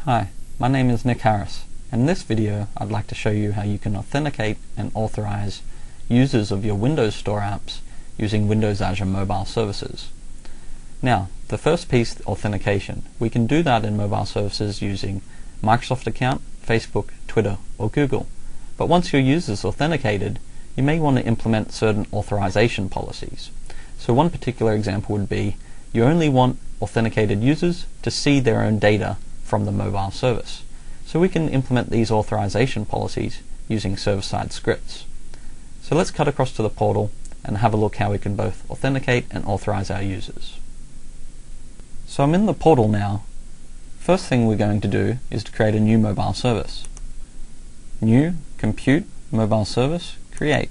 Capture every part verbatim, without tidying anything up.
Hi, my name is Nick Harris, and in this video I'd like to show you how you can authenticate and authorize users of your Windows Store apps using Windows Azure Mobile Services. Now, the first piece, authentication, we can do that in mobile services using Microsoft account, Facebook, Twitter, or Google. But once your user's authenticated, you may want to implement certain authorization policies. So one particular example would be you only want authenticated users to see their own data from the mobile service. So we can implement these authorization policies using server-side scripts. So let's cut across to the portal and have a look how we can both authenticate and authorize our users. So I'm in the portal now. First thing we're going to do is to create a new mobile service. New, compute, mobile service, create.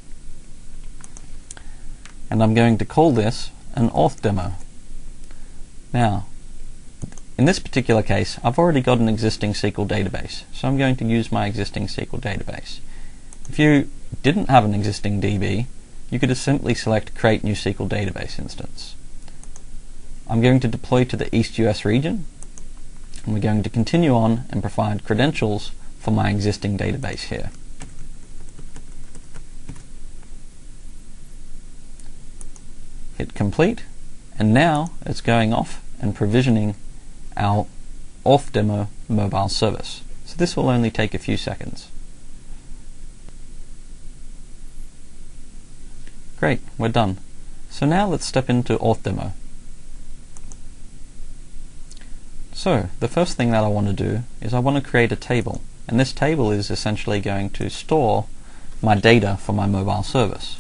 And I'm going to call this an auth demo. Now, in this particular case, I've already got an existing S Q L database, so I'm going to use my existing S Q L database. If you didn't have an existing D B, you could just simply select Create New S Q L Database Instance. I'm going to deploy to the East U S region, and we're going to continue on and provide credentials for my existing database here. Hit Complete, and now it's going off and provisioning our auth demo mobile service. So this will only take a few seconds. Great, we're done. So now let's step into auth demo. So the first thing that I want to do is I want to create a table, and this table is essentially going to store my data for my mobile service.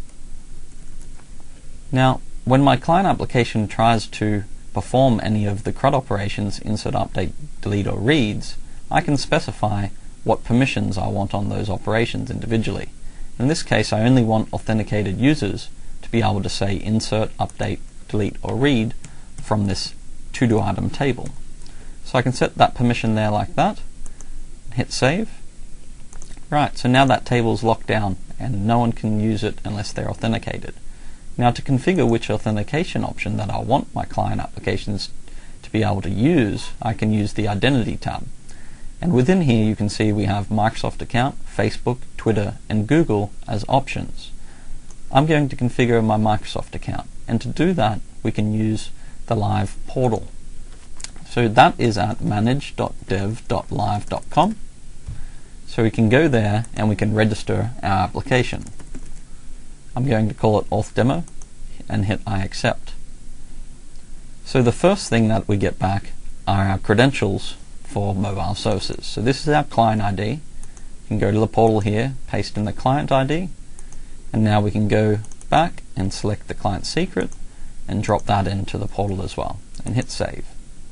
Now, when my client application tries to perform any of the C R U D operations, insert, update, delete, or reads, I can specify what permissions I want on those operations individually. In this case, I only want authenticated users to be able to say insert, update, delete, or read from this to-do item table. So I can set that permission there like that, hit save. Right, so now that table is locked down and no one can use it unless they're authenticated. Now, to configure which authentication option that I want my client applications to be able to use, I can use the Identity tab. And within here you can see we have Microsoft account, Facebook, Twitter, and Google as options. I'm going to configure my Microsoft account, and to do that we can use the live portal. So that is at manage dot dev dot live dot com. So we can go there and we can register our application. I'm going to call it auth demo and hit I accept. So the first thing that we get back are our credentials for mobile services. So this is our client I D. You can go to the portal here, paste in the client I D, and now we can go back and select the client secret and drop that into the portal as well and hit save.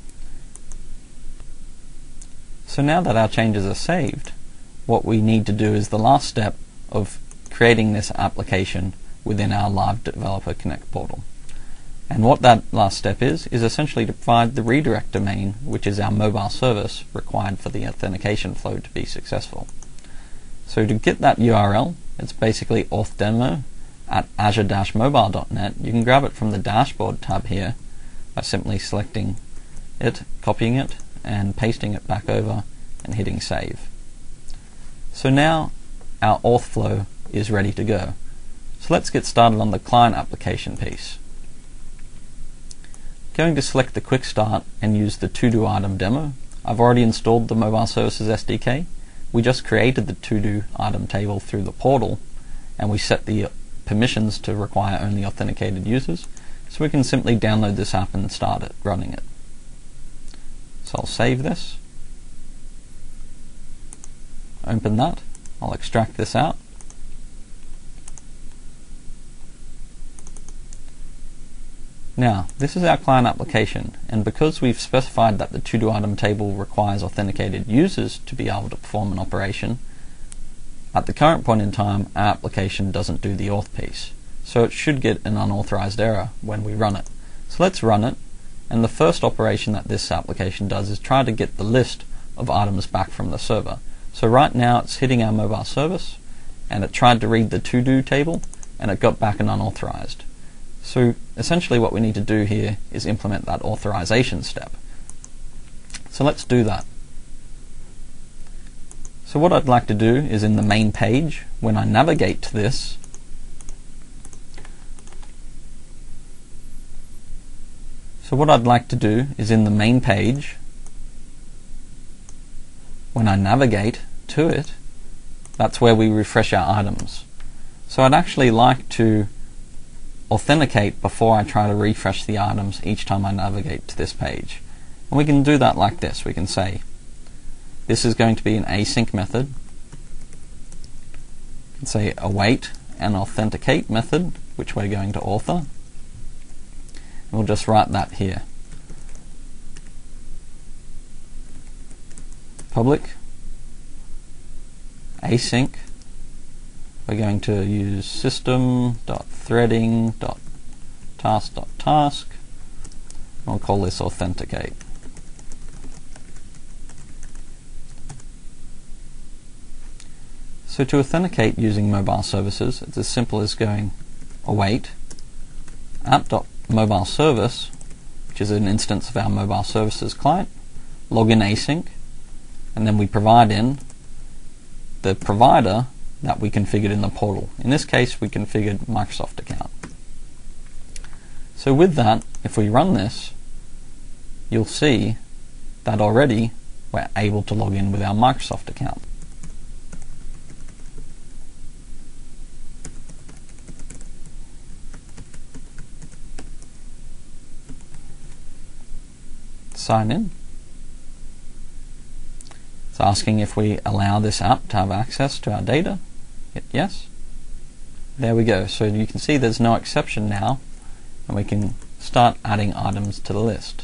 So now that our changes are saved, what we need to do is the last step of creating this application within our Live Developer Connect portal. And what that last step is, is essentially to provide the redirect domain, which is our mobile service required for the authentication flow to be successful. So to get that U R L, it's basically auth-demo at azure dash mobile dot net. You can grab it from the dashboard tab here by simply selecting it, copying it, and pasting it back over and hitting save. So now our auth flow is ready to go. So let's get started on the client application piece. Going to select the quick start and use the to-do item demo. I've already installed the mobile services S D K. We just created the to-do item table through the portal, and we set the permissions to require only authenticated users, so we can simply download this app and start it, running it. So I'll save this, open that, I'll extract this out. Now, this is our client application, and because we've specified that the to-do item table requires authenticated users to be able to perform an operation, at the current point in time, our application doesn't do the auth piece. So it should get an unauthorized error when we run it. So let's run it, and the first operation that this application does is try to get the list of items back from the server. So right now it's hitting our mobile service, and it tried to read the to-do table, and it got back an unauthorized. So essentially what we need to do here is implement that authorization step. So let's do that. So what I'd like to do is in the main page, when I navigate to this, so what I'd like to do is in the main page, when I navigate to it, that's where we refresh our items. So I'd actually like to authenticate before I try to refresh the items each time I navigate to this page. And we can do that like this. We can say this is going to be an async method. We can say await and authenticate method, which we're going to author. And we'll just write that here. Public async. We're going to use system.threading.task.task. We'll call this authenticate. So to authenticate using mobile services, it's as simple as going await app.mobileservice, which is an instance of our mobile services client, login async, and then we provide in the provider that we configured in the portal. In this case, we configured Microsoft account. So with that, if we run this, you'll see that already we're able to log in with our Microsoft account. Sign in. It's asking if we allow this app to have access to our data. Hit yes. There we go. So you can see there's no exception now, and we can start adding items to the list.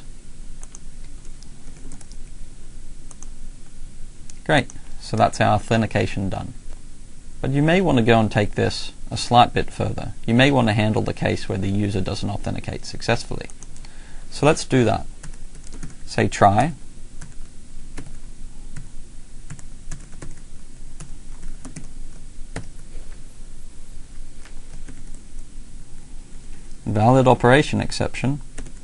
Great. So that's our authentication done. But you may want to go and take this a slight bit further. You may want to handle the case where the user doesn't authenticate successfully. So let's do that. Say try. Valid operation exception.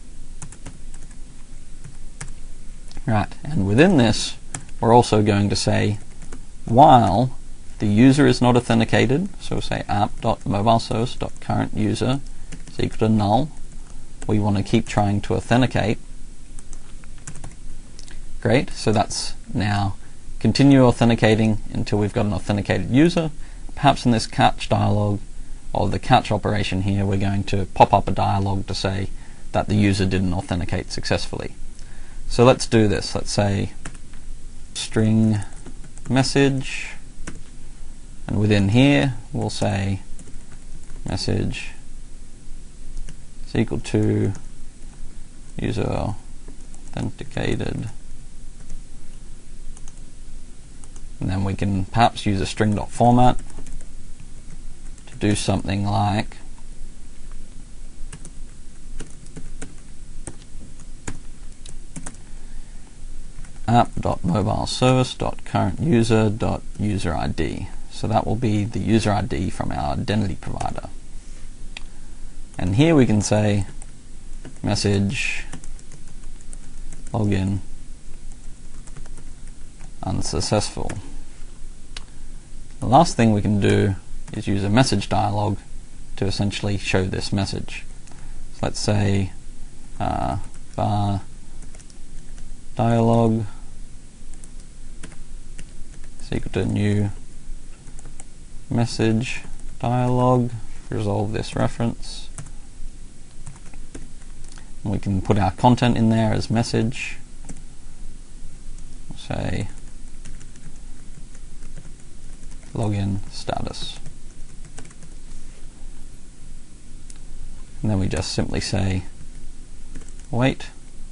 Right, and within this, we're also going to say while the user is not authenticated, so say app.mobileservice.currentUser is equal to null. We want to keep trying to authenticate. Great, so that's now continue authenticating until we've got an authenticated user. Perhaps in this catch dialog, or the catch operation here, we're going to pop up a dialog to say that the user didn't authenticate successfully. So let's do this. Let's say string message, and within here we'll say message is equal to user authenticated, and then we can perhaps use a string.format to do something like app.mobileservice.currentUser.userID. So that will be the user I D from our identity provider. And here we can say message login unsuccessful. The last thing we can do is use a message dialog to essentially show this message. So let's say uh, bar dialog is equal to new message dialog. Resolve this reference. And we can put our content in there as message. We'll say login status. And then we just simply say wait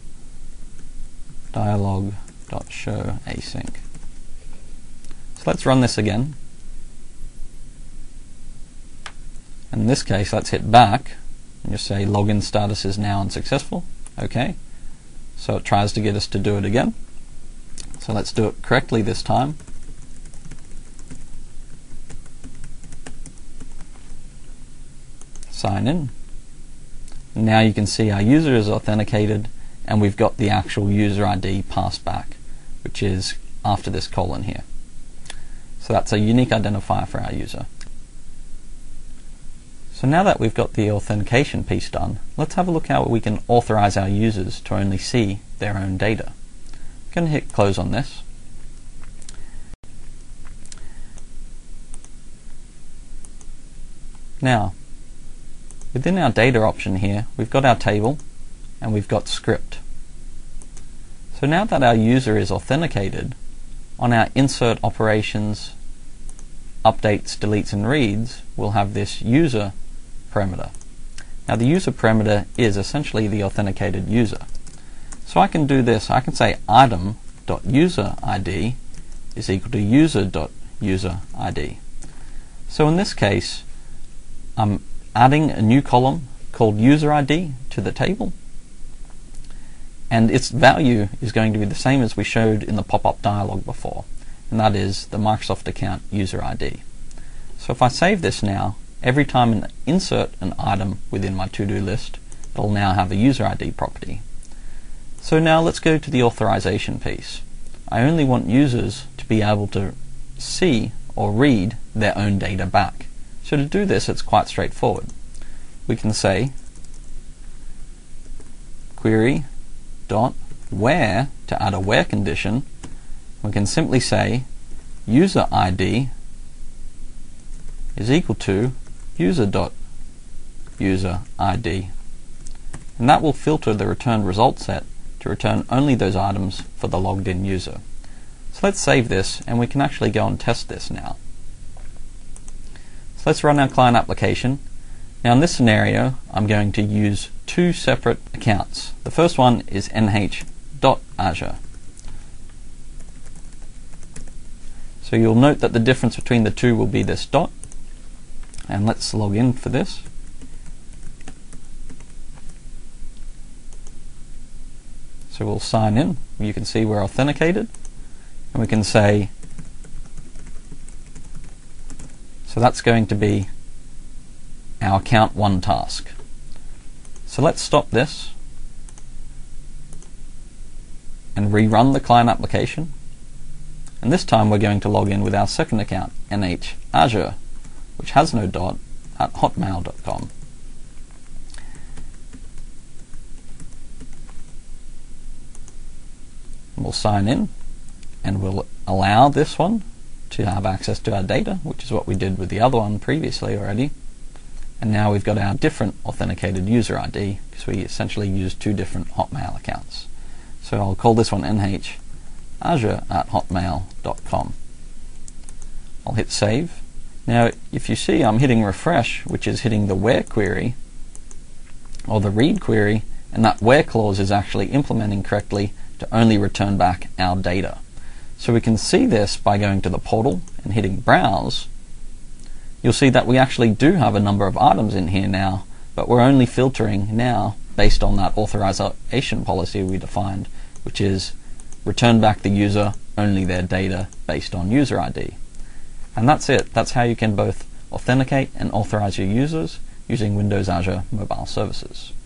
dialog.show async. So let's run this again. In this case, let's hit back and just say login status is now unsuccessful. Okay. So it tries to get us to do it again. So let's do it correctly this time. Sign in. Now you can see our user is authenticated and we've got the actual user I D passed back, which is after this colon here. So that's a unique identifier for our user. So now that we've got the authentication piece done, let's have a look how we can authorize our users to only see their own data. I'm going to hit close on this. Now, within our data option here, we've got our table and we've got script. So now that our user is authenticated, on our insert operations, updates, deletes and reads, we'll have this user parameter. Now the user parameter is essentially the authenticated user. So I can do this, I can say item.userid is equal to user.userid. So in this case, I'm adding a new column called userid to the table, and its value is going to be the same as we showed in the pop-up dialog before, and that is the Microsoft account user I D. So if I save this now, every time I insert an item within my to-do list, it'll now have a user I D property. So now let's go to the authorization piece. I only want users to be able to see or read their own data back. So to do this, it's quite straightforward. We can say query dot where to add a where condition. We can simply say user I D is equal to user.user I D, and that will filter the return result set to return only those items for the logged in user. So let's save this and we can actually go and test this now. So let's run our client application. Now in this scenario, I'm going to use two separate accounts. The first one is nh.azure. So you'll note that the difference between the two will be this dot. And let's log in for this. So we'll sign in. You can see we're authenticated. And we can say, so that's going to be our account one task. So let's stop this and rerun the client application. And this time we're going to log in with our second account, nhazure, which has no dot, at hotmail dot com. We'll sign in and we'll allow this one to have access to our data, which is what we did with the other one previously already. And now we've got our different authenticated user I D because we essentially used two different Hotmail accounts. So I'll call this one nhazure at hotmail dot com. I'll hit save. Now if you see, I'm hitting refresh, which is hitting the where query or the read query, and that where clause is actually implementing correctly to only return back our data. So we can see this by going to the portal and hitting browse. You'll see that we actually do have a number of items in here now, but we're only filtering now based on that authorization policy we defined, which is return back the user only their data based on user I D. And that's it. That's how you can both authenticate and authorize your users using Windows Azure Mobile Services.